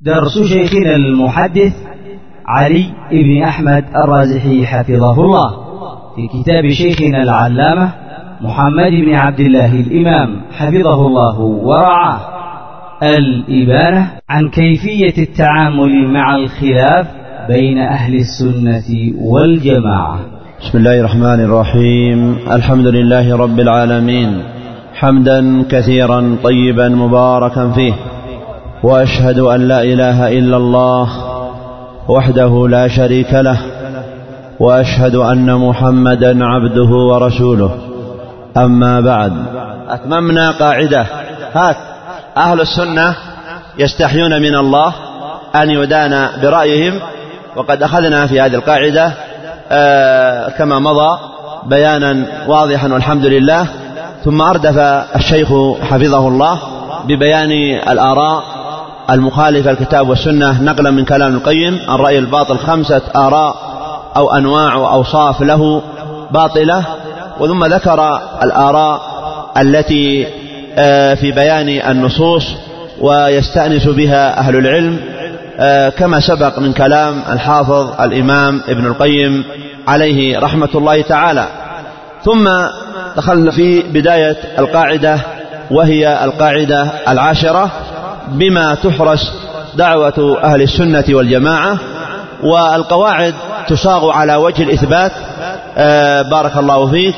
درس شيخنا المحدث علي بن أحمد الرازحي حفظه الله في كتاب شيخنا العلامة محمد بن عبد الله الإمام حفظه الله ورعاه، الإبانة عن كيفية التعامل مع الخلاف بين أهل السنة والجماعة. بسم الله الرحمن الرحيم. الحمد لله رب العالمين، حمدا كثيرا طيبا مباركا فيه، وأشهد أن لا إله إلا الله وحده لا شريك له، وأشهد أن محمدا عبده ورسوله. أما بعد، أتممنا قاعدة أهل السنة يستحيون من الله أن يدان برأيهم، وقد أخذنا في هذه القاعدة كما مضى بيانا واضحا والحمد لله. ثم أردف الشيخ حفظه الله ببيان الآراء المخالفة الكتاب والسنة نقلا من كلام القيم. الرأي الباطل 5 آراء أو أنواع وأوصاف له باطلة، وثم ذكر الآراء التي في بيان النصوص ويستأنس بها أهل العلم كما سبق من كلام الحافظ الإمام ابن القيم عليه رحمة الله تعالى. ثم دخلنا في بداية القاعدة، وهي القاعدة 10 بما تحرس دعوة أهل السنة والجماعة. والقواعد تصاغ على وجه الإثبات بارك الله فيك،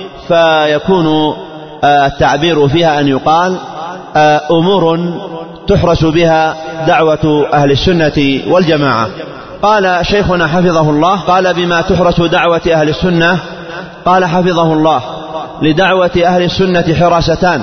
فيكون التعبير فيها أن يقال أمور تحرس بها دعوة أهل السنة والجماعة. قال شيخنا حفظه الله، قال بما تحرس دعوة أهل السنة، قال حفظه الله: لدعوة أهل السنة حراستان.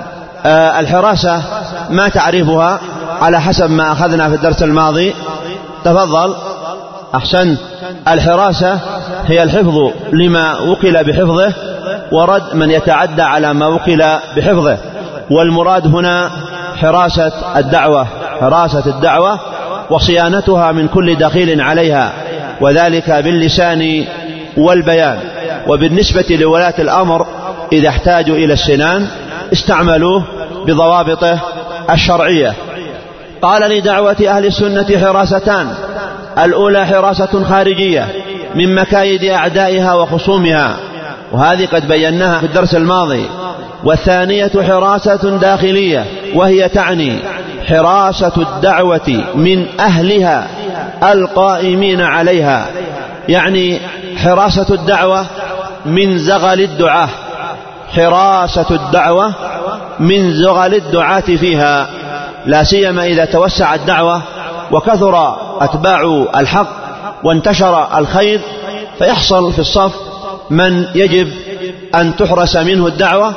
الحراسة ما تعرفها على حسب ما أخذنا في الدرس الماضي؟ تفضل. أحسن. الحراسة هي الحفظ لما وكل بحفظه، ورد من يتعدى على ما وكل بحفظه. والمراد هنا حراسة الدعوة، حراسة الدعوة وصيانتها من كل دخيل عليها، وذلك باللسان والبيان. وبالنسبة لولاة الأمر إذا احتاجوا إلى السنان استعملوه بضوابطه الشرعية. قال: لدعوة أهل السنة حراستان. الأولى حراسة خارجية من مكايد أعدائها وخصومها، وهذه قد بيناها في الدرس الماضي. والثانية حراسة داخلية، وهي تعني حراسة الدعوة من أهلها القائمين عليها، يعني حراسة الدعوة من زغل الدعاة، حراسة الدعوة من زغل الدعاة فيها، لا سيما إذا توسع الدعوة وكثر أتباع الحق وانتشر الخير، فيحصل في الصف من يجب أن تحرس منه الدعوة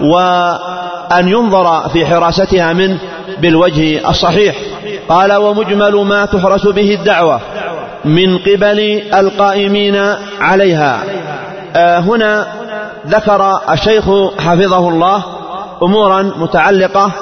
وأن ينظر في حراستها منه بالوجه الصحيح. قال: ومجمل ما تحرس به الدعوة من قبل القائمين عليها. هنا ذكر الشيخ حفظه الله أمورا متعلقة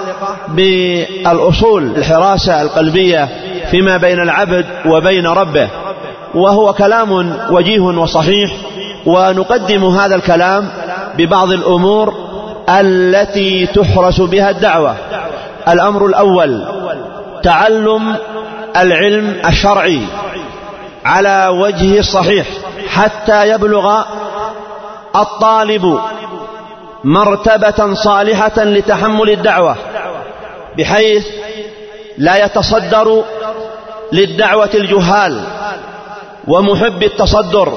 بالأصول الحراسة القلبية فيما بين العبد وبين ربه، وهو كلام وجيه وصحيح. ونقدم هذا الكلام ببعض الأمور التي تحرس بها الدعوة. الأمر الأول: تعلم العلم الشرعي على وجهه الصحيح حتى يبلغ الطالب مرتبة صالحة لتحمل الدعوة، بحيث لا يتصدر للدعوة الجهال ومحب التصدر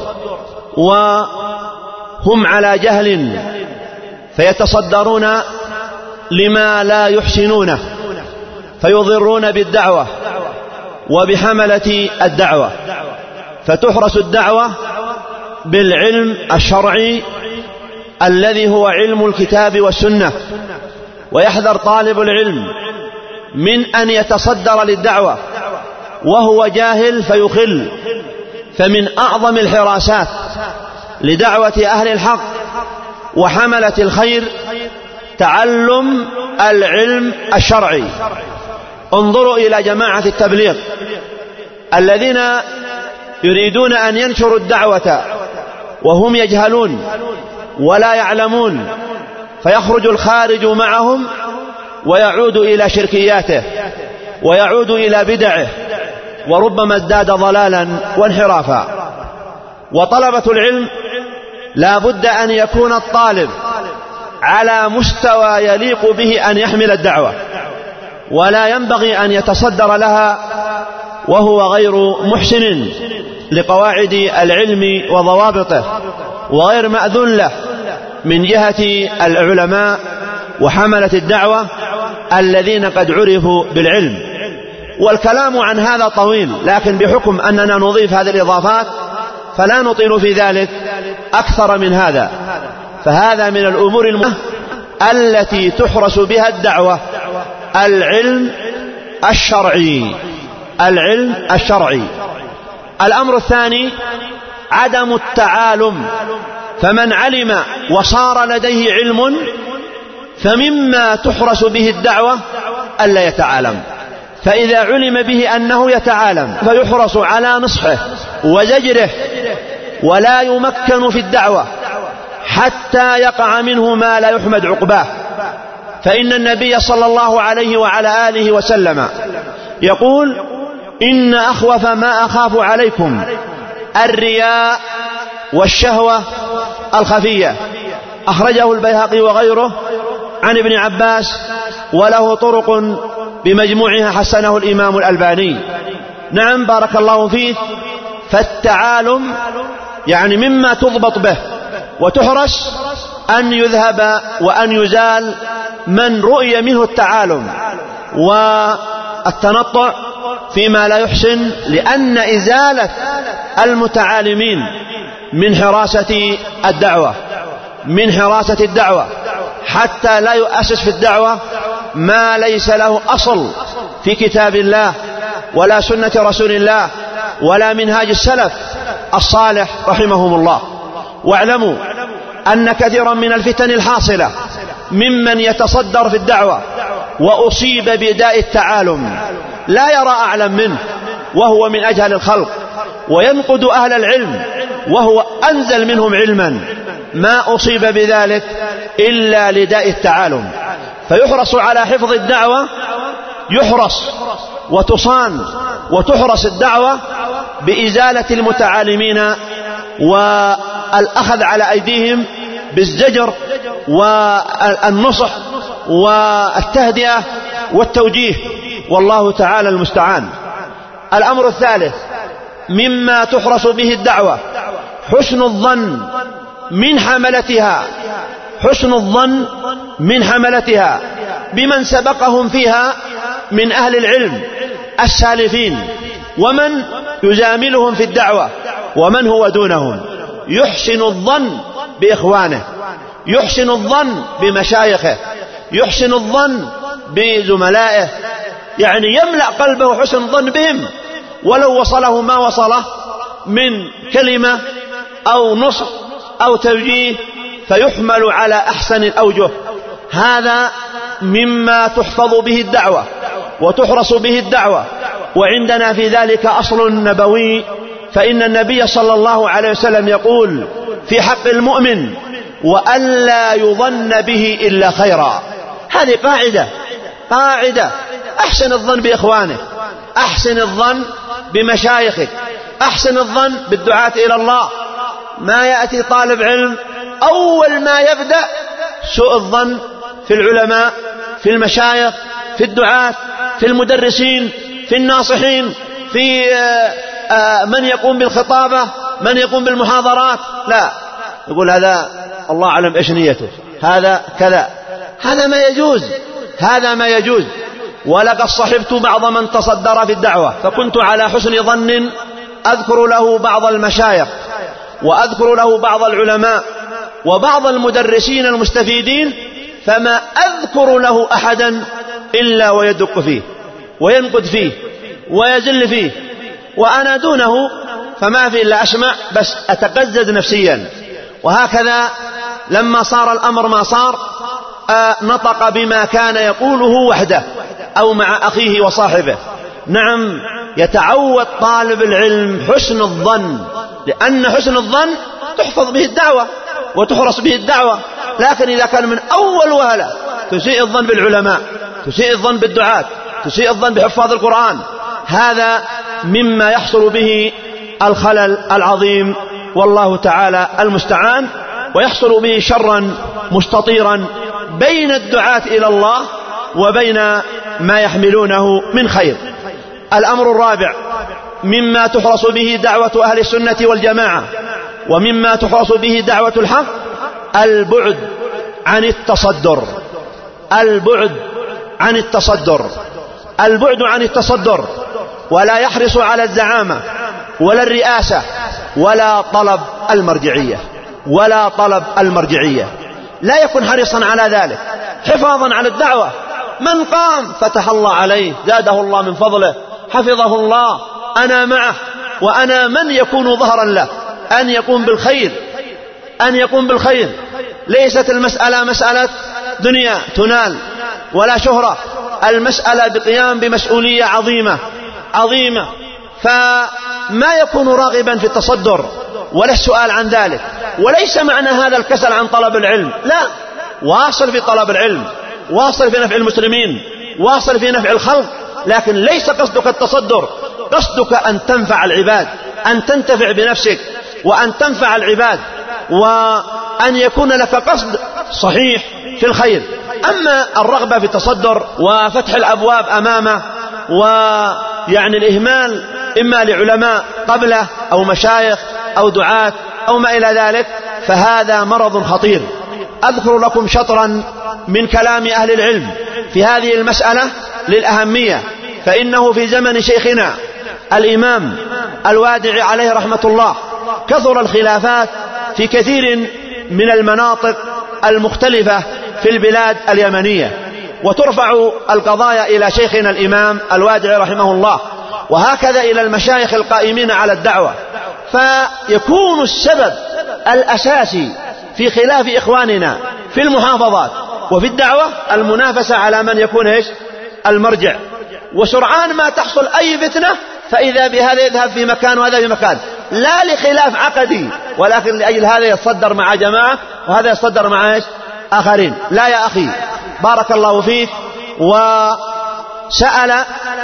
وهم على جهل، فيتصدرون لما لا يحسنونه فيضرون بالدعوة وبحملة الدعوة. فتحرس الدعوة بالعلم الشرعي الذي هو علم الكتاب والسنة. ويحذر طالب العلم من أن يتصدر للدعوة وهو جاهل فيخل. فمن أعظم الحراسات لدعوة أهل الحق وحملة الخير تعلم العلم الشرعي. انظروا إلى جماعة التبليغ الذين يريدون أن ينشروا الدعوة وهم يجهلون ولا يعلمون، فيخرج الخارج معهم ويعود إلى شركياته. ويعود إلى بدعه، وربما ازداد ضلالا وانحرافا. وطلبة العلم لا بد أن يكون الطالب على مستوى يليق به أن يحمل الدعوة، ولا ينبغي أن يتصدر لها وهو غير محسن لقواعد العلم وضوابطه، وغير مأذون له من جهة العلماء وحملة الدعوة الذين قد عرفوا بالعلم. والكلام عن هذا طويل، لكن بحكم أننا نضيف هذه الإضافات فلا نطيل في ذلك أكثر من هذا. فهذا من الأمور المهمة التي تحرس بها الدعوة، العلم الشرعي. العلم الشرعي. الأمر الثاني عدم التعالم، فمن علم وصار لديه علم فمما تحرس به الدعوة ألا يتعالم. فإذا علم به أنه يتعالم فيحرص على نصحه وزجره، ولا يمكن في الدعوة حتى يقع منه ما لا يحمد عقباه. فإن النبي صلى الله عليه وعلى آله وسلم يقول: إن أخوف ما أخاف عليكم الرياء والشهوة الخفية. أخرجه البيهقي وغيره عن ابن عباس، وله طرق بمجموعها حسنه الإمام الألباني. نعم، بارك الله فيه. فالتعالم يعني مما تضبط به وتحرس أن يذهب وأن يزال من رؤي منه التعالم والتنطع فيما لا يحسن، لأن إزالة المتعالمين من حراسة الدعوة حتى لا يؤسس في الدعوة ما ليس له أصل في كتاب الله ولا سنة رسول الله ولا منهاج السلف الصالح رحمهم الله. واعلموا أن كثيرا من الفتن الحاصلة ممن يتصدر في الدعوة وأصيب بداء التعالم لا يرى أعلم منه وهو من أجهل الخلق، وينقد أهل العلم وهو أنزل منهم علما، ما أصيب بذلك إلا لداء التعالم. فيحرص على حفظ الدعوة، يحرص وتصان وتحرص الدعوة بإزالة المتعالمين والأخذ على أيديهم بالزجر والنصح والتهدئة والتوجيه، والله تعالى المستعان. الأمر الثالث مما تحرس به الدعوة حسن الظن من حملتها بمن سبقهم فيها من أهل العلم السالفين، ومن يزاملهم في الدعوة ومن هو دونهم. يحسن الظن بإخوانه، يحسن الظن بمشايخه، يحسن الظن بزملائه، يعني يملأ قلبه حسن الظن بهم، ولو وصله ما وصله من كلمة أو نصح أو توجيه فيحمل على أحسن الأوجه. هذا مما تحفظ به الدعوة وتحرس به الدعوة. وعندنا في ذلك أصل نبوي، فإن النبي صلى الله عليه وسلم يقول في حق المؤمن: وألا يظن به إلا خيرا. هذه قاعدة. أحسن الظن بإخوانك، أحسن الظن بمشايخك، أحسن الظن بالدعاة إلى الله. ما يأتي طالب علم أول ما يبدأ سوء الظن في العلماء، في المشايخ، في الدعاة، في المدرسين، في الناصحين، في من يقوم بالخطابة، من يقوم بالمحاضرات. لا، يقول هذا الله أعلم إيش نيته، هذا كذا. هذا ما يجوز. ولقد صحبت بعض من تصدر في الدعوة فكنت على حسن ظن أذكر له بعض المشايخ وأذكر له بعض العلماء وبعض المدرسين المستفيدين، فما أذكر له أحدا إلا ويدق فيه وينقد فيه ويزل فيه، وأنا دونه فما في إلا أسمع بس أتقزز نفسيا. وهكذا لما صار الأمر ما صار نطق بما كان يقوله وحده أو مع أخيه وصاحبه. نعم، يتعود طالب العلم حسن الظن، لأن حسن الظن تحفظ به الدعوة وتحرس به الدعوة. لكن إذا كان من أول وهلة تسيء الظن بالعلماء، تسيء الظن بالدعاة، تسيء الظن بحفاظ القرآن. هذا مما يحصل به الخلل العظيم، والله تعالى المستعان، ويحصل به شرا مستطيرا بين الدعاة إلى الله وبين ما يحملونه من خير. الأمر الرابع مما تحرص به دعوة أهل السنة والجماعة ومما تحرص به دعوة الحق البعد عن التصدر. البعد عن التصدر، البعد عن التصدر، ولا يحرص على الزعامة ولا الرئاسة ولا طلب المرجعية، ولا طلب المرجعية. لا يكون حريصا على ذلك حفاظا على الدعوة. من قام فتح الله عليه، زاده الله من فضله، حفظه الله، أنا معه، وأنا من يكون ظهرا له، أن يقوم بالخير، أن يقوم بالخير. ليست المسألة مسألة دنيا تنال ولا شهرة، المسألة بقيام بمسؤولية عظيمة عظيمة. فما يكون راغبا في التصدر ولا السؤال عن ذلك. وليس معنى هذا الكسل عن طلب العلم، لا، واصل في طلب العلم، واصل في نفع المسلمين، واصل في نفع الخلق، لكن ليس قصدك التصدر، قصدك أن تنفع العباد، أن تنتفع بنفسك وأن تنفع العباد، وأن يكون لك قصد صحيح في الخير. أما الرغبة في التصدر وفتح الأبواب أمامه ويعني الإهمال إما لعلماء قبله أو مشايخ أو دعاة أو ما إلى ذلك، فهذا مرض خطير. أذكر لكم شطرا من كلام أهل العلم في هذه المسألة للأهمية. فإنه في زمن شيخنا الإمام الوادعي عليه رحمة الله كثر الخلافات في كثير من المناطق المختلفة في البلاد اليمنية، وترفع القضايا إلى شيخنا الإمام الوادعي رحمه الله، وهكذا إلى المشايخ القائمين على الدعوة. فيكون السبب الأساسي في خلاف إخواننا في المحافظات وفي الدعوة المنافسة على من يكون المرجع. وسرعان ما تحصل أي فتنة فإذا بهذا يذهب في مكان وهذا في مكان، لا لخلاف عقدي، ولكن لأجل هذا يتصدر مع جماعة وهذا يتصدر مع آخرين. لا يا أخي، بارك الله فيك. وسأل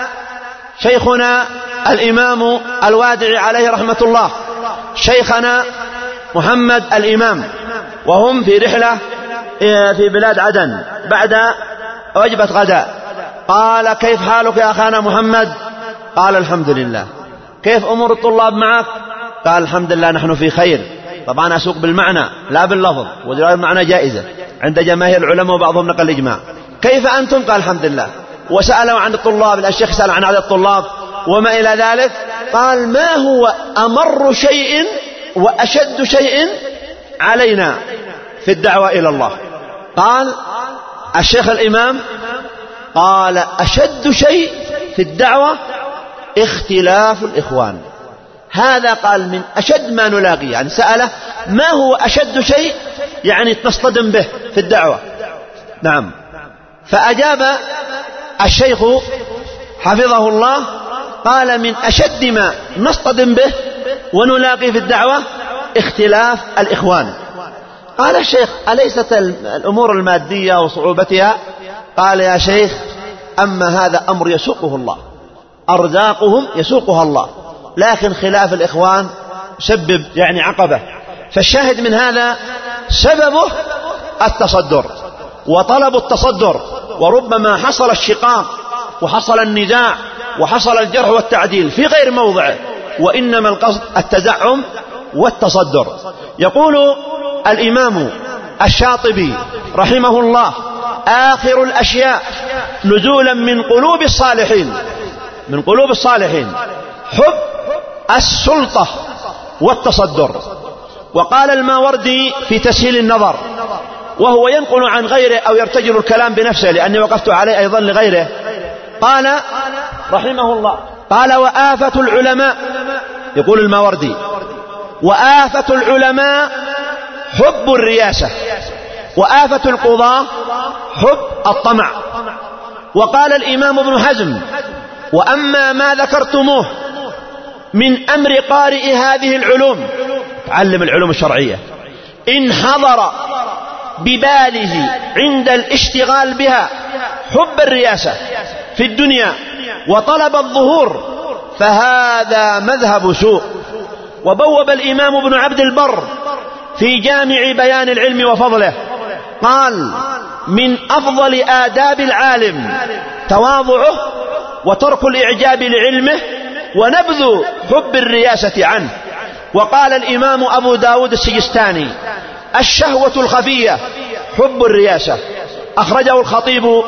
شيخنا الإمام الوادعي عليه رحمة الله شيخنا محمد الإمام وهم في رحلة في بلاد عدن بعد وجبة غداء، قال: كيف حالك يا أخانا محمد؟ قال: الحمد لله. كيف أمور الطلاب معك؟ قال: الحمد لله نحن في خير. طبعا أسوق بالمعنى لا باللفظ، ودراسة المعنى جائزة عند جماهير العلماء وبعضهم نقل الإجماع. كيف أنتم؟ قال: الحمد لله. وسألوا عن الطلاب، الشيخ سأل عن عدد الطلاب وما إلى ذلك. قال: ما هو أمر شيء وأشد شيء علينا في الدعوة إلى الله؟ قال الشيخ الإمام: قال: أشد شيء في الدعوة اختلاف الإخوان. هذا قال من أشد ما نلاقي. يعني سأله ما هو أشد شيء يعني نصطدم به في الدعوة. نعم. فأجاب الشيخ حفظه الله قال: من أشد ما نصطدم به ونلاقي في الدعوة اختلاف الإخوان. قال الشيخ: أليست الأمور المادية وصعوبتها؟ قال: يا شيخ، أما هذا أمر يسوقه الله، أرزاقهم يسوقها الله، لكن خلاف الإخوان سبب يعني عقبة. فالشاهد من هذا سببه التصدر وطلب التصدر، وربما حصل الشقاق وحصل النزاع وحصل الجرح والتعديل في غير موضعه، وإنما القصد التزعم والتصدر. يقول الإمام الشاطبي رحمه الله: آخر الأشياء نزولا من قلوب الصالحين، من قلوب الصالحين حب السلطة والتصدر. وقال الماوردي في تسهيل النظر، وهو ينقل عن غيره أو يرتجل الكلام بنفسه لأني وقفت عليه أيضا لغيره، قال رحمه الله: قال: وآفة العلماء، يقول الماوردي: وآفة العلماء حب الرياسة، وآفة القضاة حب الطمع. وقال الإمام ابن حزم: وأما ما ذكرتموه من أمر قارئ هذه العلوم، تعلم العلوم الشرعية، إن حضر بباله عند الاشتغال بها حب الرياسة في الدنيا وطلب الظهور فهذا مذهب سوء. وبوب الإمام ابن عبد البر في جامع بيان العلم وفضله قال: من أفضل آداب العالم تواضعه وترك الإعجاب لعلمه ونبذ حب الرياسة عنه. وقال الإمام أبو داود السجستاني: الشهوة الخفية حب الرياسة، أخرجه الخطيب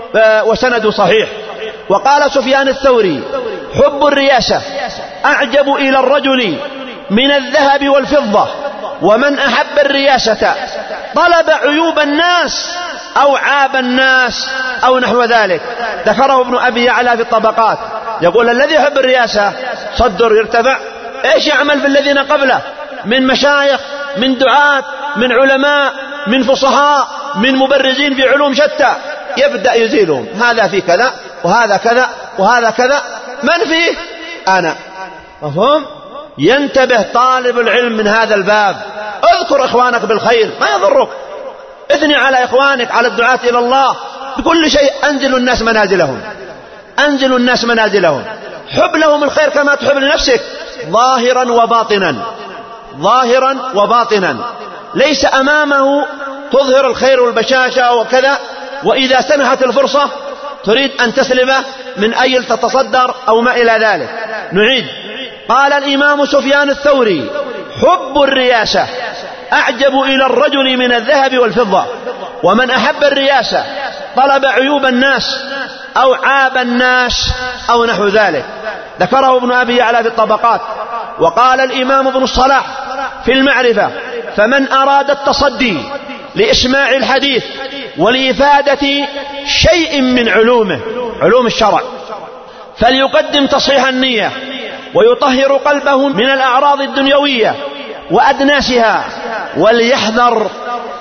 وسند صحيح. وقال سفيان الثوري: حب الرياسة أعجب إلى الرجل من الذهب والفضة، ومن أحب الرياسة طلب عيوب الناس أو عاب الناس أو نحو ذلك. ذكره ابن أبي يعلى في الطبقات، يقول: الذي يحب الرياسة صدر يرتفع، إيش يعمل في الذين قبله من مشايخ، من دعاة، من علماء، من فصحاء، من مبرزين في علوم شتى، يبدأ يزيلهم، هذا في كذا وهذا كذا وهذا كذا، من فيه؟ أنا. مفهوم؟ ينتبه طالب العلم من هذا الباب. اذكر إخوانك بالخير، ما يضرك، اثني على إخوانك، على الدعاة إلى الله بكل شيء. أنزلوا الناس منازلهم، أنزلوا الناس منازلهم، حب لهم الخير كما تحب لنفسك، ظاهرا وباطنا، ظاهرا وباطنا. ليس أمامه تظهر الخير والبشاشة وكذا، وإذا سنحت الفرصة تريد أن تسلبه من أجل تتصدر أو ما إلى ذلك. نعيد. قال الإمام سفيان الثوري: حب الرياسة أعجب إلى الرجل من الذهب والفضة، ومن أحب الرياسة طلب عيوب الناس أو عاب الناس أو نحو ذلك. ذكره ابن أبي يعلى في الطبقات. وقال الإمام ابن الصلاح في المعرفة: فمن أراد التصدي لإسماع الحديث ولإفادة شيء من علومه، علوم الشرع، فليقدم تصحيح النية ويطهر قلبه من الأعراض الدنيوية وأدناسها، وليحذر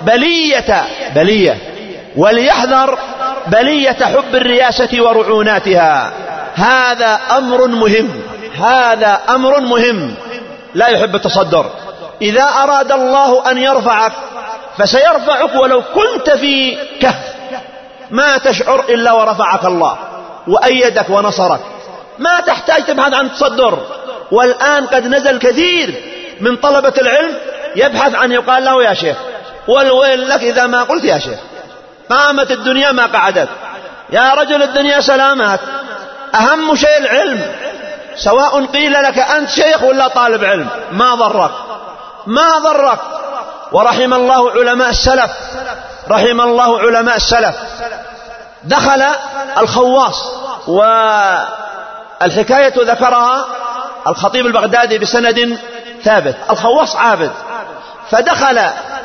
بلية حب الرياسة ورعوناتها. هذا أمر مهم، هذا أمر مهم. لا يحب التصدر. إذا أراد الله أن يرفعك فسيرفعك ولو كنت في كهف، ما تشعر إلا ورفعك الله وأيدك ونصرك، ما تحتاج تبحث عن تصدر. والآن قد نزل كثير من طلبة العلم يبحث عن يقال له يا شيخ، والويل لك إذا ما قلت يا شيخ. قامت الدنيا ما قعدت يا رجل، الدنيا سلامات، أهم شيء العلم. سواء قيل لك أنت شيخ ولا طالب علم، ما ضرك، ما ضرك. ورحم الله علماء السلف، رحم الله علماء السلف. دخل الخواص، والحكاية ذكرها الخطيب البغدادي بسند ثابت. الخواص عابد، فدخل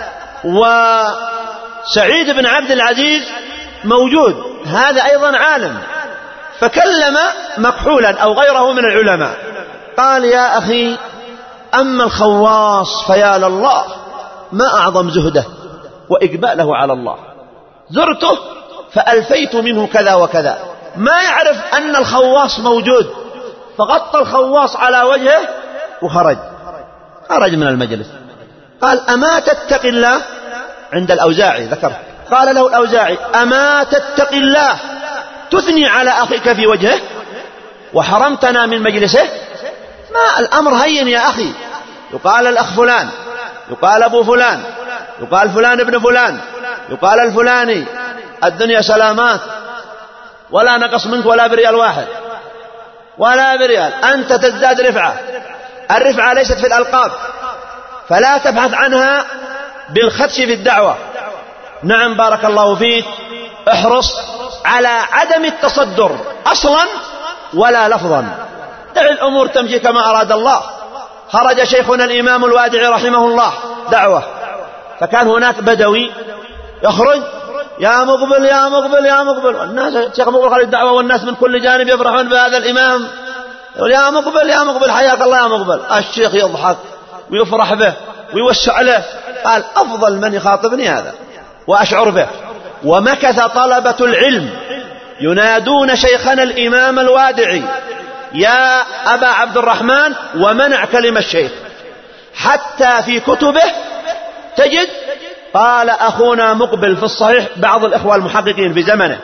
وسعيد بن عبد العزيز موجود، هذا أيضا عالم، فكلم مكحولا أو غيره من العلماء، قال: يا أخي، أما الخواص فيا لله، ما أعظم زهده وإقباله على الله، زرته فألفيت منه كذا وكذا، ما يعرف أن الخواص موجود، فغطى الخواص على وجهه وخرج من المجلس. قال: أما تتقي الله؟ عند الأوزاعي ذكر، قال له الأوزاعي: أما تتقي الله تثني على أخيك في وجهه وحرمتنا من مجلسه؟ ما الأمر هين يا أخي، يقال الأخ فلان، يقال أبو فلان، يقال فلان ابن فلان، يقال الفلاني، الدنيا سلامات، ولا نقص منك ولا بريال واحد ولا بريال، أنت تزداد رفعة. الرفعة ليست في الألقاب، فلا تبحث عنها بالخدش في الدعوة. نعم بارك الله فيك، احرص على عدم التصدر أصلا ولا لفظا، دع الأمور تمشي كما أراد الله. خرج شيخنا الإمام الوادعي رحمه الله دعوة، فكان هناك بدوي يخرج: يا مقبل يا مقبل يا مقبل، والناس شيخ مقبل خرج الدعوة والناس من كل جانب يفرحون بهذا الإمام، يقول: يا مقبل يا مقبل، حياك الله يا مقبل. الشيخ يضحك ويفرح به ويوسع له، قال: أفضل من يخاطبني هذا وأشعر به. ومكث طلبة العلم ينادون شيخنا الإمام الوادعي: يا أبا عبد الرحمن، ومنع كلمة الشيخ، حتى في كتبه تجد قال أخونا مقبل في الصحيح، بعض الإخوة المحققين في زمنه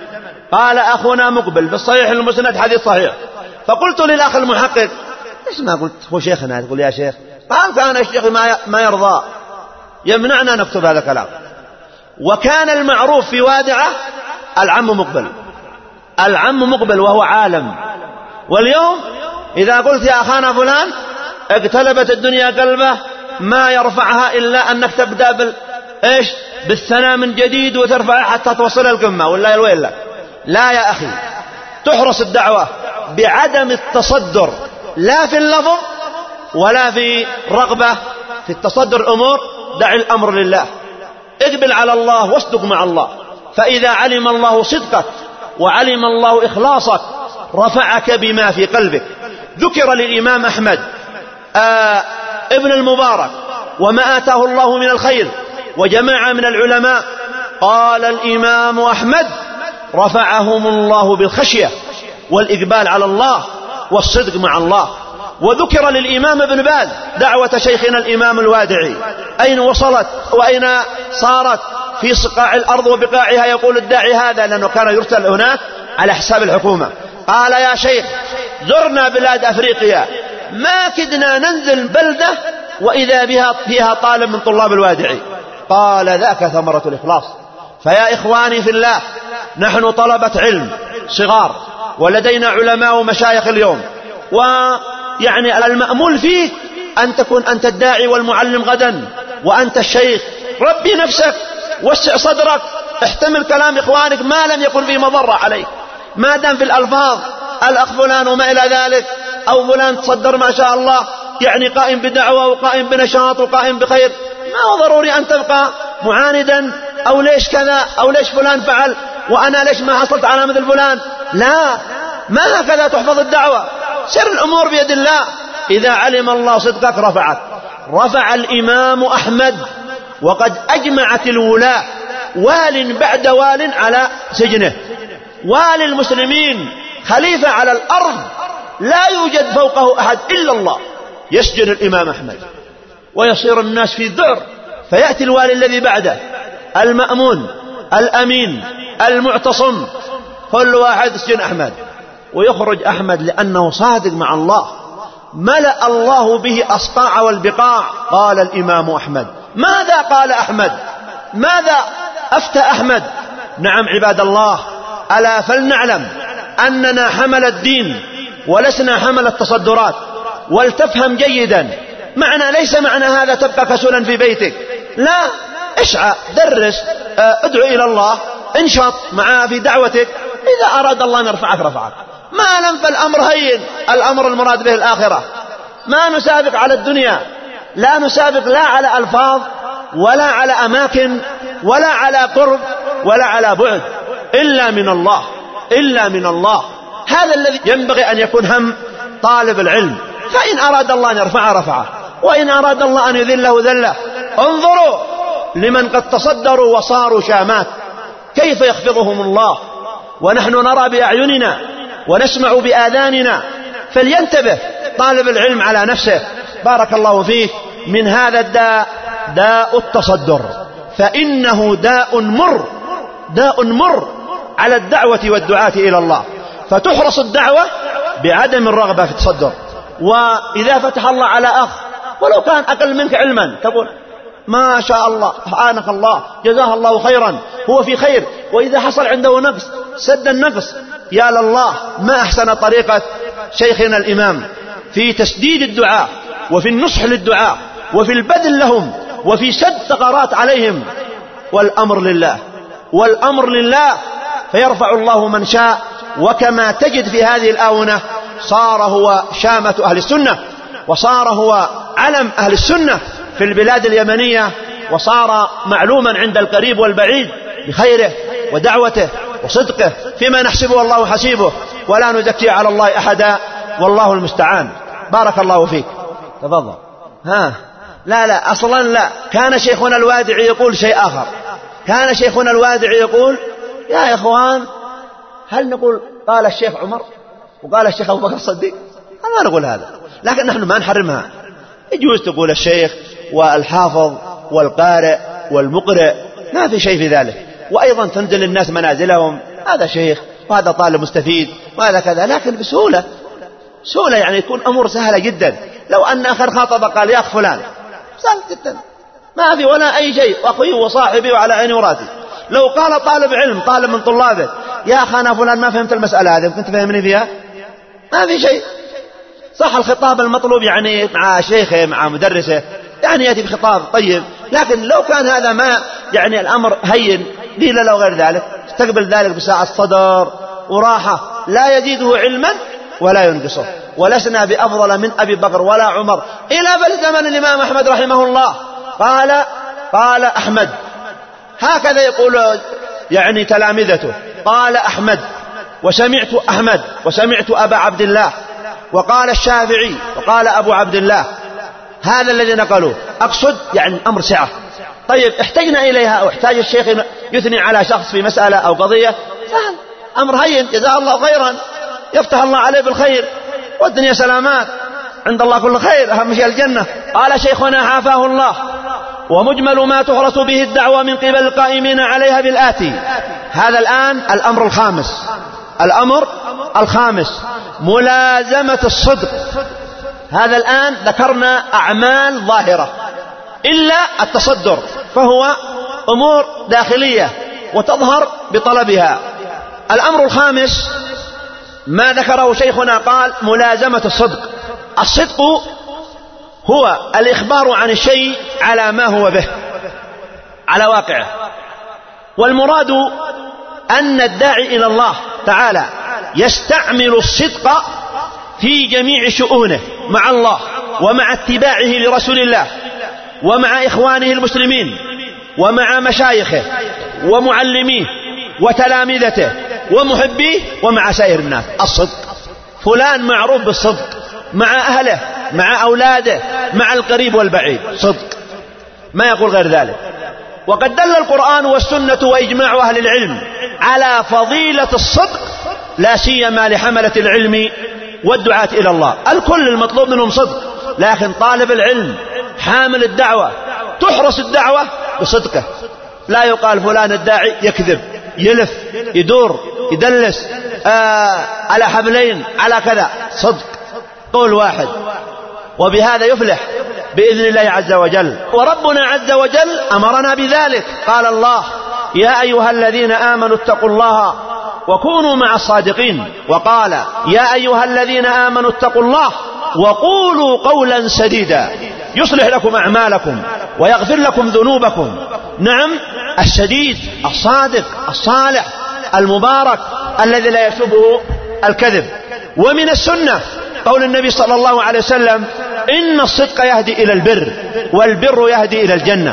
قال أخونا مقبل في الصحيح المسند حديث صحيح. فقلت للأخ المحقق ليش ما قلت هو شيخنا؟ تقول يا شيخ. قال كان الشيخ ما يرضى يمنعنا نكتب هذا الكلام. وكان المعروف في وادعة العم مقبل وهو عالم. واليوم إذا قلت يا أخانا فلان اقتلبت الدنيا قلبه ما يرفعها إلا أنك تبدأ بالثناء من جديد وترفعها حتى توصل القمة ولا الويل لك. لا يا أخي، تحرص الدعوة بعدم التصدر لا في اللفظ ولا في رغبة في التصدر الأمور. دع الأمر لله، اقبل على الله واصدق مع الله. فإذا علم الله صدقك وعلم الله إخلاصك رفعك بما في قلبك. ذكر للإمام أحمد ابن المبارك وما آتاه الله من الخير وجماعة من العلماء. قال الإمام أحمد رفعهم الله بالخشية والإقبال على الله والصدق مع الله. وذكر للإمام ابن باز دعوة شيخنا الإمام الوادعي أين وصلت وأين صارت في صقاع الأرض وبقاعها. يقول الداعي هذا لأنه كان يرسل هناك على حساب الحكومة. قال يا شيخ زرنا بلاد أفريقيا ما كدنا ننزل بلدة وإذا بها فيها طالب من طلاب الوادعي. قال ذاك ثمرة الإخلاص. فيا إخواني في الله، نحن طلبة علم صغار ولدينا علماء ومشايخ اليوم، ويعني المأمول فيه أن تكون أنت الداعي والمعلم غدا وأنت الشيخ. ربي نفسك، وسع صدرك، احتمل كلام إخوانك ما لم يكن فيه مضرة عليك، ما دام في الألفاظ الأخ فلان وما إلى ذلك، أو فلان تصدر ما شاء الله يعني قائم بدعوة وقائم بنشاط وقائم بخير. ما هو ضروري أن تبقى معاندا أو ليش كذا أو ليش فلان فعل وأنا ليش ما حصلت على مثل فلان. لا، ما هكذا تحفظ الدعوة. سر الأمور بيد الله. إذا علم الله صدقك رفعك. رفع الإمام أحمد وقد أجمعت الولاة وال بعد وال على سجنه. والي المسلمين خليفة على الأرض لا يوجد فوقه أحد إلا الله. يسجن الإمام أحمد ويصير الناس في ذعر، فيأتي الوالي الذي بعده المأمون الأمين المعتصم، كل واحد يسجن أحمد، ويخرج أحمد لأنه صادق مع الله ملأ الله به أصقاع والبقاع. قال الإمام أحمد. ماذا قال أحمد؟ ماذا أفتى أحمد؟ نعم عباد الله، ألا فلنعلم أننا حمل الدين ولسنا حمل التصدرات. ولتفهم جيدا، ليس معنى هذا تبقى كسولا في بيتك، لا، اسعى، درس، ادعو إلى الله، انشط معاه في دعوتك. إذا أراد الله أن يرفعك رفعك، ما لم فالأمر هين. الأمر المراد به الآخرة. ما نسابق على الدنيا، لا نسابق لا على ألفاظ ولا على أماكن ولا على قرب ولا على بعد، إلا من الله، إلا من الله. هذا الذي ينبغي أن يكون هم طالب العلم. فإن أراد الله أن يرفعه رفعه، وإن أراد الله أن يذله ذله. انظروا لمن قد تصدروا وصاروا شامات كيف يخفضهم الله، ونحن نرى بأعيننا ونسمع بآذاننا. فلينتبه طالب العلم على نفسه. بارك الله فيك. من هذا الداء داء التصدر، فإنه داء مر على الدعوة والدعاة إلى الله. فتحرص الدعوة بعدم الرغبة في التصدر. وإذا فتح الله على أخ ولو كان أقل منك علما تقول ما شاء الله، سبحانك الله، جزاه الله خيرا، هو في خير. وإذا حصل عنده نقص سد النقص. يا لله، ما أحسن طريقة شيخنا الإمام في تسديد الدعاء وفي النصح للدعاء وفي البذل لهم وفي سد ثغرات عليهم. والأمر لله، والأمر لله، فيرفع الله من شاء. وكما تجد في هذه الآونة صار هو شامة أهل السنة، وصار هو علم أهل السنة في البلاد اليمنية، وصار معلوما عند القريب والبعيد بخيره ودعوته وصدقه، فيما نحسبه والله حسيبه، ولا نزكي على الله أحدا، والله المستعان. بارك الله فيك. تفضل. لا أصلا لا. كان شيخنا الوادعي يقول شيء آخر. كان شيخنا الوادعي يقول يا إخوان، هل نقول قال الشيخ عمر وقال الشيخ أبو بكر الصديق؟ ما نقول هذا، لكن نحن ما نحرمها. يجوز تقول الشيخ والحافظ والقارئ والمقرئ، ما في شيء في ذلك. وأيضا تنزل الناس منازلهم، هذا شيخ وهذا طالب مستفيد وهذا كذا، لكن بسهولة يعني يكون أمور سهلة جدا. لو أن آخر خاطب قال يا أخ فلان، سهل جدا ما في ولا أي شيء، أخوي وصاحبي وعلى عيني وراسي. لو قال طالب علم، طالب من طلابه، يا أخ أنا فلان ما فهمت المسألة هذه، كنت فهمني فيها؟ ما في شيء. صح الخطاب المطلوب يعني مع شيخه مع مدرسه يعني يأتي بخطاب طيب، لكن لو كان هذا ما يعني الأمر هين ليل لو غير ذلك، استقبل ذلك بساعة صدر وراحة، لا يزيده علما ولا ينقصه. ولسنا بأفضل من أبي بكر ولا عمر، إلى بل زمن الإمام أحمد رحمه الله قال أحمد، هكذا يقول يعني تلامذته، قال أحمد وسمعت أحمد وسمعت أبا عبد الله، وقال الشافعي وقال أبو عبد الله. هذا الذي نقلوه. أقصد يعني أمر سعة. طيب احتجنا إليها أو احتاج الشيخ يثني على شخص في مسألة أو قضية، سهل، أمر هين، جزاه الله خيرا، يفتح الله عليه بالخير والدنيا سلامات، عند الله كل خير، أهم شيء الجنة. قال شيخنا حافاه الله: ومجمل ما تحرص به الدعوة من قبل القائمين عليها بالآتي. هذا الآن الأمر الخامس ملازمة الصدق. هذا الآن ذكرنا أعمال ظاهرة إلا التصدر، فهو أمور داخلية وتظهر بطلبها. الأمر الخامس ما ذكره شيخنا، قال ملازمة الصدق. الصدق هو الإخبار عن الشيء على ما هو به، على واقعه. والمراد أن الداعي إلى الله تعالى يستعمل الصدق في جميع شؤونه مع الله ومع اتباعه لرسول الله ومع إخوانه المسلمين ومع مشايخه ومعلميه وتلامذته ومحبيه ومع سائر الناس. الصدق، فلان معروف بالصدق مع أهله مع أولاده مع القريب والبعيد، صدق، ما يقول غير ذلك. وقد دل القرآن والسنة وإجماع أهل العلم على فضيلة الصدق، لا سيما لحملة العلم والدعاة إلى الله. الكل المطلوب منهم صدق، لكن طالب العلم حامل الدعوة تحرص الدعوة بصدقه. لا يقال فلان الداعي يكذب، يلف، يدور، يدلس، على حبلين، على كذا. صدق، قول واحد، وبهذا يفلح بإذن الله عز وجل. وربنا عز وجل أمرنا بذلك، قال الله: يا أيها الذين آمنوا اتقوا الله وكونوا مع الصادقين. وقال: يا أيها الذين آمنوا اتقوا الله وقولوا قولا سديدا يصلح لكم أعمالكم ويغفر لكم ذنوبكم. نعم، السديد، الصادق، الصالح، المبارك، الذي لا يشبه الكذب. ومن السنة قول النبي صلى الله عليه وسلم: إن الصدق يهدي إلى البر والبر يهدي إلى الجنة.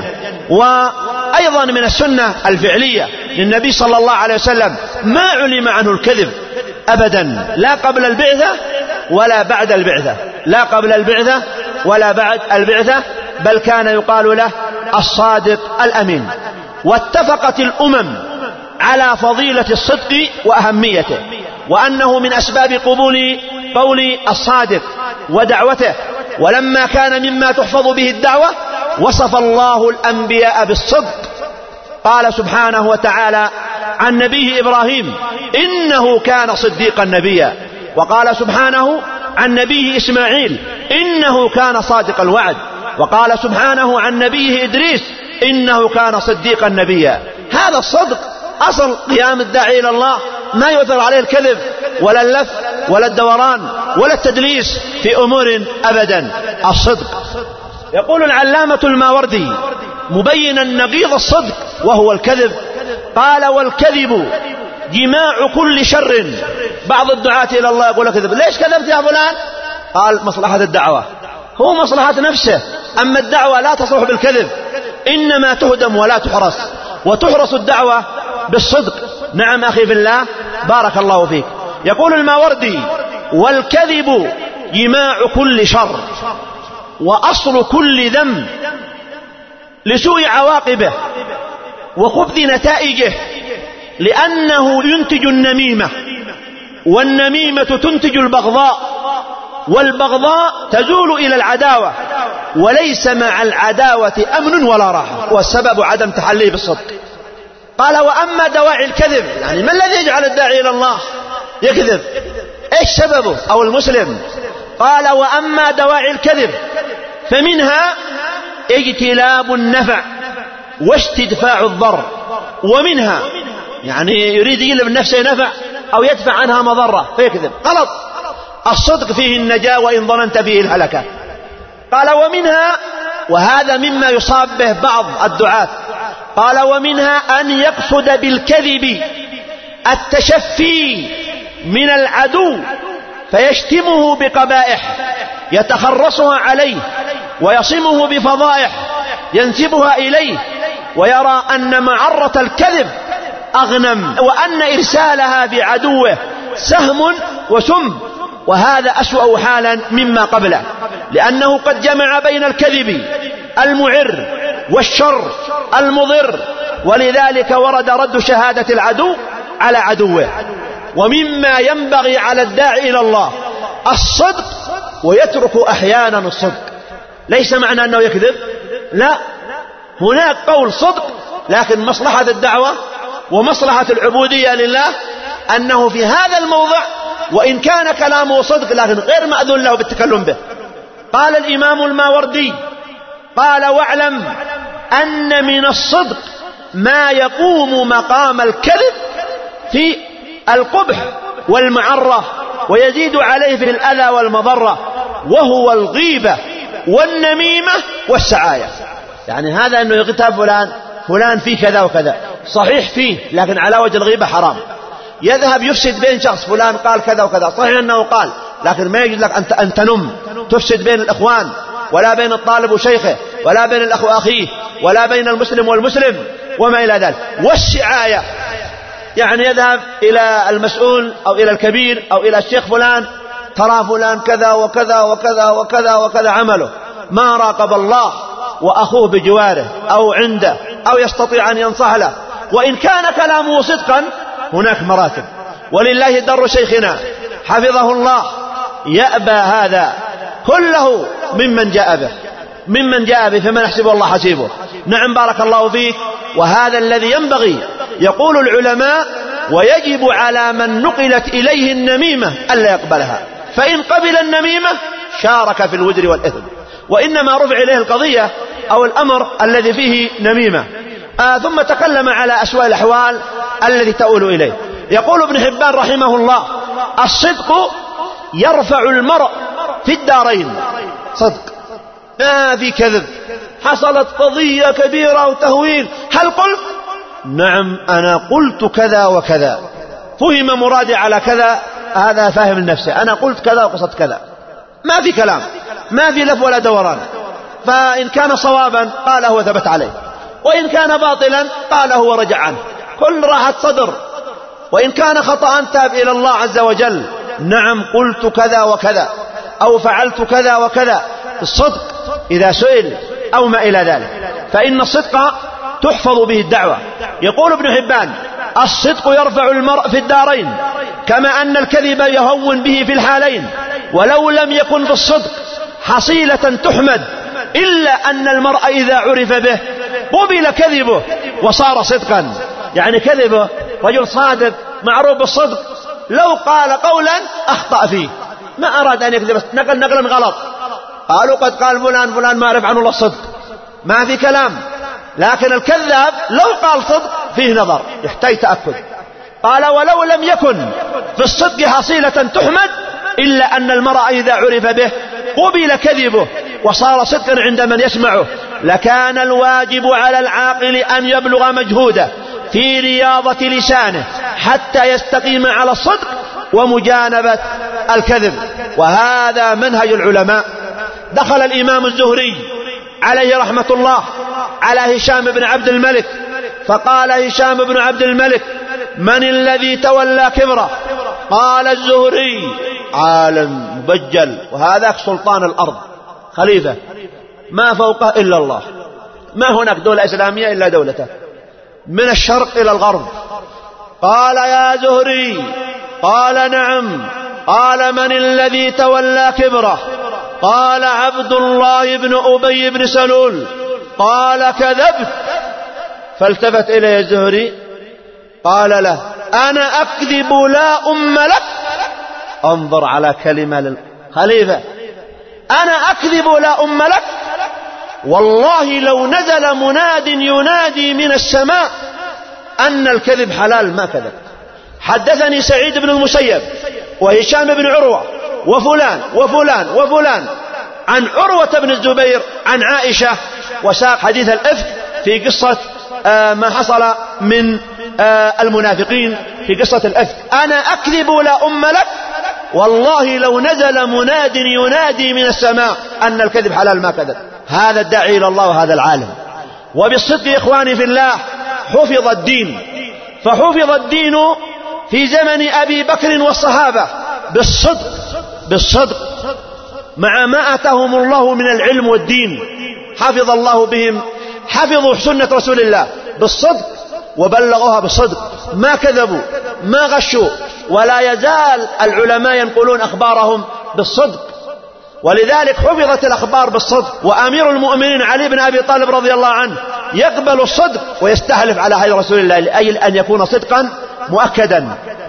وأيضا من السنة الفعلية للنبي صلى الله عليه وسلم ما علم عنه الكذب أبدا، لا قبل البعثة ولا بعد البعثة، لا قبل البعثة ولا بعد البعثة، بل كان يقال له الصادق الأمين. واتفقت الأمم على فضيلة الصدق وأهميته، وأنه من أسباب قبول قول الصادق ودعوته. ولما كان مما تحفظ به الدعوة وصف الله الأنبياء بالصدق، قال سبحانه وتعالى عن نبيه إبراهيم: إنه كان صديقا نبيا. وقال سبحانه عن نبيه إسماعيل: إنه كان صادق الوعد. وقال سبحانه عن نبيه إدريس: إنه كان صديقا نبيا. هذا الصدق أصل قيام الداعي إلى الله، ما يؤثر عليه الكذب ولا اللف ولا الدوران ولا التدليس في أمور أبدا. الصدق. يقول العلامة الماوردي مبينا نقيض الصدق وهو الكذب، قال: والكذب جماع كل شر. بعض الدعاة إلى الله يقول كذب، ليش كذبت يا فلان؟ قال: مصلحة الدعوة، هو مصلحة نفسه، أما الدعوة لا تصلح بالكذب، إنما تهدم ولا تحرس، وتحرس الدعوة بالصدق. نعم أخي في الله، بارك الله فيك. يقول الماوردي: والكذب جماع كل شر وأصل كل ذنب لسوء عواقبه وخبث نتائجه، لأنه ينتج النميمة، والنميمة تنتج البغضاء، والبغضاء تزول إلى العداوة، وليس مع العداوة أمن ولا راحة، والسبب عدم تحليه بالصدق. قال وأما دواعي الكذب، يعني ما الذي يجعل الداعي إلى الله يكذب؟ إيش سببه؟ أو المسلم. قال وأما دواعي الكذب فمنها اجتلاب النفع واستدفاع الضر، ومنها يعني يريد يجلب نفسه نفع أو يدفع عنها مضرة فيكذب. غلط. الصدق فيه النجاة وإن ظننت فيه الهلكة. قال ومنها، وهذا مما يصاب به بعض الدعاة، قال ومنها أن يقصد بالكذب التشفي من العدو فيشتمه بقبائح يتخرصها عليه ويصمه بفضائح ينسبها إليه، ويرى أن معرة الكذب أغنم، وأن إرسالها بعدوه سهم وسم، وهذا أسوأ حالا مما قبله، لأنه قد جمع بين الكذب المعر والشر المضر، ولذلك ورد رد شهادة العدو على عدوه. ومما ينبغي على الداعي إلى الله الصدق، ويترك أحيانا الصدق. ليس معنى أنه يكذب، لا، هناك قول صدق، لكن مصلحة الدعوة ومصلحة العبودية لله أنه في هذا الموضع وإن كان كلامه صدق لكن غير مأذون له بالتكلم به. قال الإمام الماوردي قال واعلم أن من الصدق ما يقوم مقام الكذب في القبح والمعرة ويزيد عليه في الأذى والمضرة، وهو الغيبة والنميمة والسعاية. يعني هذا أنه يغتاب فلان فيه كذا وكذا، صحيح فيه، لكن على وجه الغيبة حرام. يذهب يفسد بين شخص، فلان قال كذا وكذا، صحيح أنه قال، لكن ما يجوز لك أن تنم تفسد بين الإخوان، ولا بين الطالب وشيخه، ولا بين الأخ وأخيه، ولا بين المسلم والمسلم وما إلى ذلك. والسعاية يعني يذهب إلى المسؤول أو إلى الكبير أو إلى الشيخ فلان، ترى فلان كذا وكذا وكذا وكذا وكذا عمله، ما راقب الله وأخوه بجواره أو عنده أو يستطيع أن ينصح له، وإن كان كلامه صدقا هناك مراتب. ولله در شيخنا حفظه الله يأبى هذا كله ممن جاء به فمن يحسبه الله حسيبه. نعم بارك الله فيك. وهذا الذي ينبغي، يقول العلماء ويجب على من نقلت إليه النميمة ألا يقبلها، فإن قبل النميمة شارك في الوزر والإثم، وإنما رفع إليه القضية أو الأمر الذي فيه نميمة. ثم تكلم على أسوأ الأحوال الذي تؤول إليه. يقول ابن حبان رحمه الله الصدق يرفع المرء في الدارين. صدق، ما في كذب. حصلت قضية كبيرة وتهويل، هل قلت؟ نعم أنا قلت كذا وكذا، فهم مرادي على كذا، هذا فاهم لنفسه، أنا قلت كذا وقصدت كذا، ما في كلام، ما في لف ولا دوران. فإن كان صوابا قاله وثبت عليه، وإن كان باطلا قاله ورجع عنه، كل راحة صدر. وإن كان خطأ تاب إلى الله عز وجل، نعم قلت كذا وكذا أو فعلت كذا وكذا. الصدق إذا سئل أو ما إلى ذلك، فإن الصدق تحفظ به الدعوة. يقول ابن حبان الصدق يرفع المرء في الدارين كما أن الكذب يهون به في الحالين، ولو لم يكن في الصدق حصيلة تحمد إلا أن المرء إذا عرف به قبل كذبه وصار صدقا. يعني كذبه رجل صادق معروف بالصدق، لو قال قولا أخطأ فيه، ما أراد أن يكذب، نقلا غلط، قالوا قد قال فلان ما عرف عنه الله الصدق، ما في كلام. لكن الكذاب لو قال صدق فيه نظر، يحتاج تأكد. قال ولو لم يكن في الصدق حصيلة تحمد إلا أن المرء إذا عرف به قبل كذبه وصار صدقا عند من يسمعه، لكان الواجب على العاقل أن يبلغ مجهوده في رياضة لسانه حتى يستقيم على الصدق ومجانبة الكذب. وهذا منهج العلماء. دخل الإمام الزهري عليه رحمة الله على هشام بن عبد الملك، فقال هشام بن عبد الملك من الذي تولى كبره؟ قال الزهري عالم مبجل، وهذاك سلطان الأرض خليفة ما فوقه إلا الله، ما هناك دولة إسلامية إلا دولته من الشرق إلى الغرب. قال يا زهري، قال نعم. قال من الذي تولى كبره؟ قال عبد الله بن أبي بن سلول. قال كذبت. فالتفت إليه الزهري قال له: أنا أكذب لا أم لك. انظر على كلمة للخليفة: أنا أكذب لا أم لك. والله لو نزل مناد ينادي من السماء أن الكذب حلال ما كذب. حدثني سعيد بن المسيب وهشام بن عروة وفلان وفلان وفلان عن عروة بن الزبير عن عائشة، وساق حديث الإفك في قصة ما حصل من المنافقين في قصة الإفك. أنا أكذب لا أم لك. والله لو نزل مناد ينادي من السماء أن الكذب حلال ما كذب. هذا الداعي إلى الله وهذا العالم. وبالصدق إخواني في الله حفظ الدين، فحفظ الدين في زمن أبي بكر والصحابة بالصدق مع ما آتاهم الله من العلم والدين. حفظ الله بهم، حفظوا سنة رسول الله بالصدق وبلغوها بالصدق، ما كذبوا ما غشوا. ولا يزال العلماء ينقلون أخبارهم بالصدق، ولذلك حفظت الأخبار بالصدق. وأمير المؤمنين علي بن أبي طالب رضي الله عنه يقبل الصدق ويستحلف على حديث رسول الله لأجل أن يكون صدقا مؤكدا.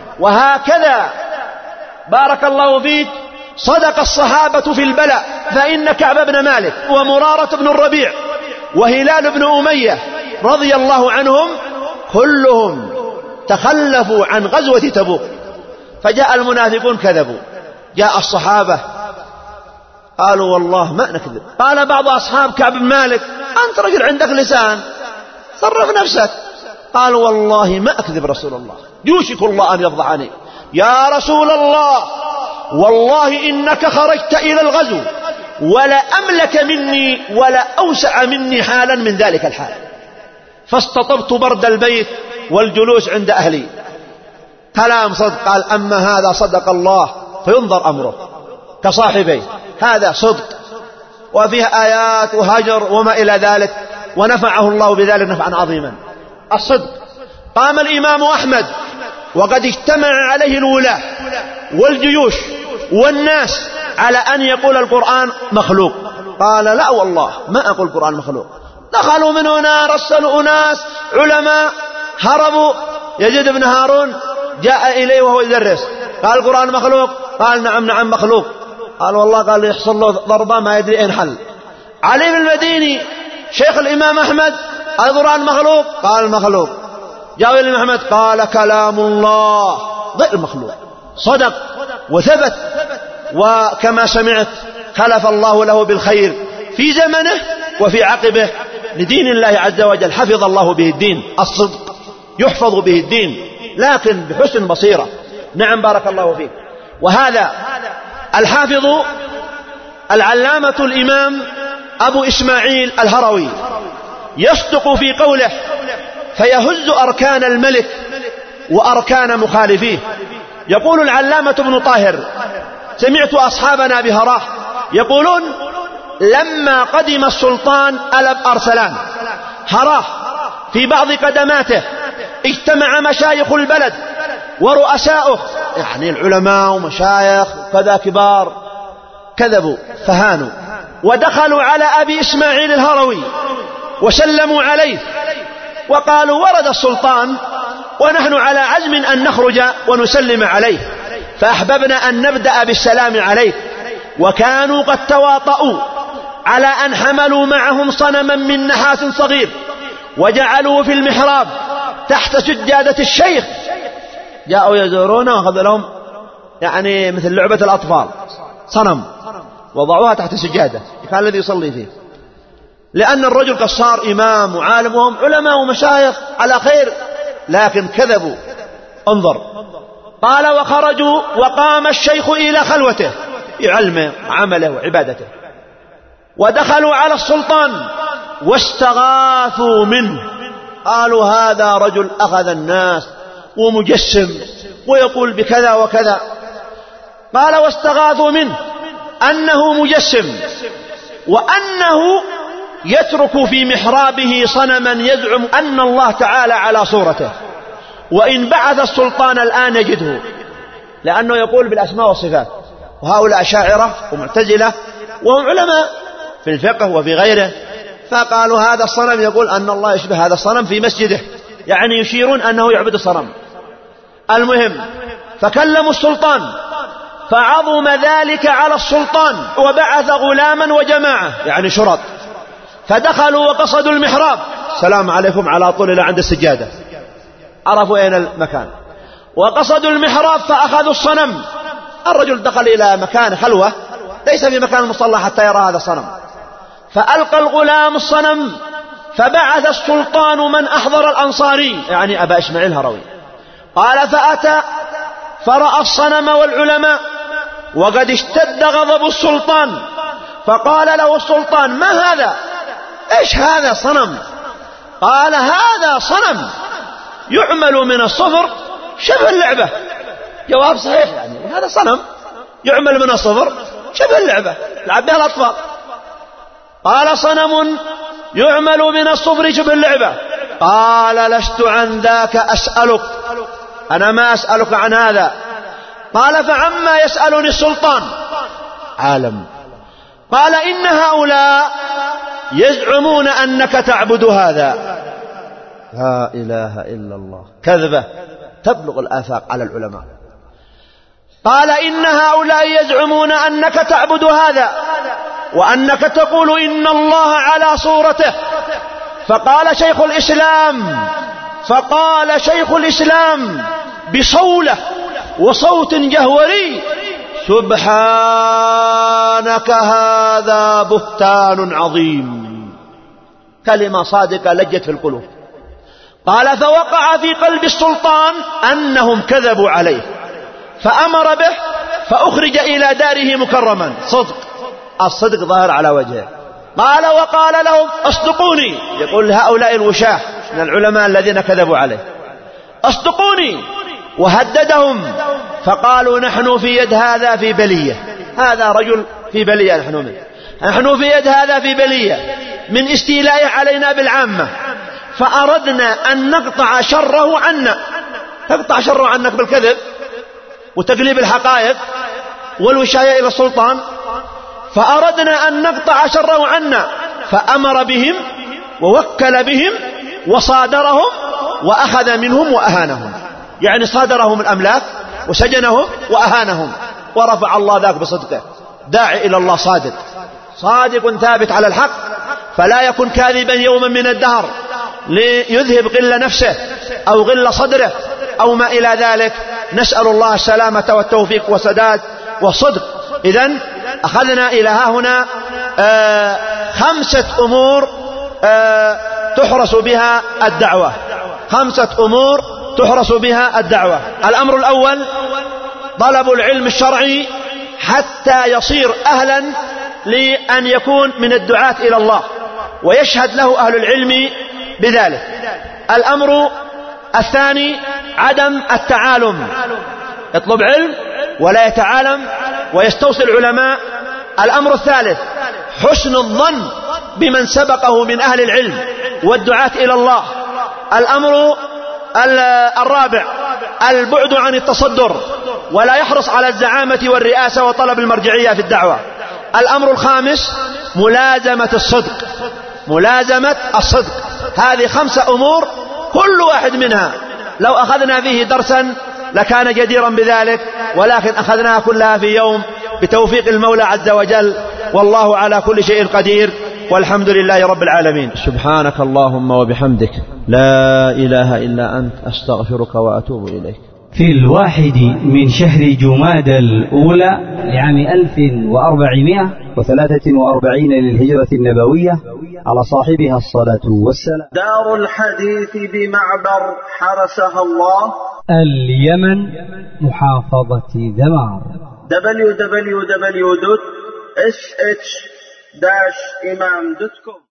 وهكذا بارك الله فيك صدق الصحابة في البلاء، فإن كعب بن مالك ومرارة بن الربيع وهلال بن أمية رضي الله عنهم كلهم تخلفوا عن غزوة تبوك، فجاء المنافقون كذبوا. جاء الصحابة قالوا: والله ما نكذب. قال بعض أصحاب كعب بن مالك: أنت رجل عندك لسان، صرف نفسك. قالوا: والله ما أكذب رسول الله، يوشك الله أن يفضحني. يا رسول الله، والله إنك خرجت إلى الغزو ولا أملك مني ولا أوسع مني حالا من ذلك الحال، فاستطبت برد البيت والجلوس عند أهلي. كلام صدق. قال: أما هذا صدق الله فينظر أمره كصاحبيه، هذا صدق وفيه آيات وهجر وما إلى ذلك، ونفعه الله بذلك نفعا عظيما. الصدق. قام الإمام أحمد وقد اجتمع عليه الولاة والجيوش والناس على أن يقول القرآن مخلوق. قال: لا والله ما أقول القرآن مخلوق. دخلوا من هنا، رسلوا أناس علماء، هربوا. يزيد بن هارون جاء إليه وهو يدرس، قال: القرآن مخلوق؟ قال: نعم نعم مخلوق. قال: والله قال يحصل له ضربة ما يدري أين حل. علي بن المديني شيخ الإمام أحمد: القرآن مخلوق؟ قال: مخلوق. جاء الإمام أحمد قال: كلام الله غير مخلوق. صدق وثبت. وكما سمعت خلف الله له بالخير في زمنه وفي عقبه لدين الله عز وجل، حفظ الله به الدين. الصدق يحفظ به الدين لكن بحسن بصيرة. نعم بارك الله فيك. وهذا الحافظ العلامة الإمام أبو إسماعيل الهروي يصدق في قوله: فيهز أركان الملك وأركان مخالفيه. يقول العلامة ابن طاهر: سمعت أصحابنا بهراه يقولون: لما قدم السلطان ألب أرسلان هراه في بعض قدماته اجتمع مشايخ البلد ورؤساؤه، يعني العلماء ومشايخ كذا كبار، كذبوا فهانوا، ودخلوا على أبي إسماعيل الهروي وسلموا عليه وقالوا: ورد السلطان ونحن على عزم أن نخرج ونسلم عليه، فأحببنا أن نبدأ بالسلام عليه. وكانوا قد تواطؤوا على أن حملوا معهم صنما من نحاس صغير وجعلوه في المحراب تحت سجادة الشيخ. جاءوا يزورونه وأخذوا لهم يعني مثل لعبة الأطفال صنم وضعوها تحت سجادة كان الذي يصلي فيه، لأن الرجل قد صار إمام وعالم وهم علماء ومشايخ على خير، لكن كذبوا. انظر. قال: وخرجوا وقام الشيخ إلى خلوته في علمه وعمله وعبادته، ودخلوا على السلطان واستغاثوا منه. قالوا: هذا رجل أخذ الناس ومجسم ويقول بكذا وكذا. قال: واستغاثوا منه أنه مجسم، وأنه يترك في محرابه صنما يزعم أن الله تعالى على صورته، وإن بعث السلطان الآن يجده، لأنه يقول بالأسماء والصفات. وهؤلاء أشاعرة ومعتزلة وهم علماء في الفقه وفي غيره، فقالوا: هذا الصنم يقول أن الله يشبه هذا الصنم في مسجده يعني يشيرون أنه يعبد الصنم. المهم فكلموا السلطان فعظم ذلك على السلطان وبعث غلاما وجماعة يعني شرط، فدخلوا وقصدوا المحراب، السلام عليكم على طول إلى عند السجادة، عرفوا أين المكان، وقصدوا المحراب فأخذوا الصنم. الرجل دخل إلى مكان خلوة ليس في مكان المصلى حتى يرى هذا الصنم، فألقى الغلام الصنم، فبعث السلطان من أحضر الأنصاري يعني أبا إسماعيل الهروي، قال فأتى فرأى الصنم والعلماء وقد اشتد غضب السلطان، فقال له السلطان ما هذا؟ إيش هذا صنم؟ قال هذا صنم يعمل من الصفر شبه اللعبة. جواب صحيح، يعني هذا صنم يعمل من الصفر شبه اللعبة لعب بها الأطفال. قال صنم يعمل من الصفر شبه اللعبة. قال لست عن ذاك أسألك، أنا ما أسألك عن هذا. قال فعما يسألني السلطان؟ عالم. قال إن هؤلاء يزعمون أنك تعبد هذا. لا إله إلا الله، كذبة تبلغ الآفاق على العلماء. قال إن هؤلاء يزعمون أنك تعبد هذا وأنك تقول إن الله على صورته. فقال شيخ الإسلام بصولة وصوت جهوري سبحانك هذا بهتان عظيم، كلمة صادقة لجت في القلوب. قال فوقع في قلب السلطان أنهم كذبوا عليه، فأمر به فأخرج إلى داره مكرما. الصدق ظاهر على وجهه. قال وقال لهم اصدقوني، يقول هؤلاء الوشاة من العلماء الذين كذبوا عليه اصدقوني، وهددهم، فقالوا نحن في يد هذا في بلية، هذا رجل في بلية، نحن في يد هذا في بلية من استيلائه علينا بالعامة، فأردنا أن نقطع شره عنا. تقطع شره عنك بالكذب وتقليب الحقائق والوشاية إلى السلطان، فأردنا أن نقطع شره عنا، فأمر بهم ووكل بهم وصادرهم وأخذ منهم وأهانهم، يعني صادرهم الأملاك وسجنهم وأهانهم، ورفع الله ذاك بصدقه. داعي إلى الله صادق ثابت على الحق، فلا يكن كاذبا يوما من الدهر ليذهب غل نفسه أو غل صدره أو ما إلى ذلك. نسأل الله السلامة والتوفيق والسداد والصدق. إذن أخذنا إلى هنا 5 أمور تحرس بها الدعوة، 5 أمور تحرس بها الدعوة. الأمر الأول طلب العلم الشرعي حتى يصير أهلا لأن يكون من الدعاة إلى الله ويشهد له أهل العلم بذلك. الأمر الثاني عدم التعالم، يطلب علم ولا يتعالم ويستوصي العلماء. الأمر الثالث حسن الظن بمن سبقه من أهل العلم والدعاة إلى الله. الأمر الرابع البعد عن التصدر ولا يحرص على الزعامة والرئاسة وطلب المرجعية في الدعوة. الأمر الخامس ملازمة الصدق. هذه 5 أمور كل واحد منها لو أخذنا فيه درسا لكان جديرا بذلك، ولكن أخذناها كلها في يوم بتوفيق المولى عز وجل، والله على كل شيء قدير، والحمد لله رب العالمين. سبحانك اللهم وبحمدك لا إله إلا أنت أستغفرك وأتوب إليك. في 1 من شهر جمادى الأولى لعام 1443 للهجرة النبوية على صاحبها الصلاة والسلام. دار الحديث بمعبر حرسها الله، اليمن، محافظة ذمار. www.sh-imam.com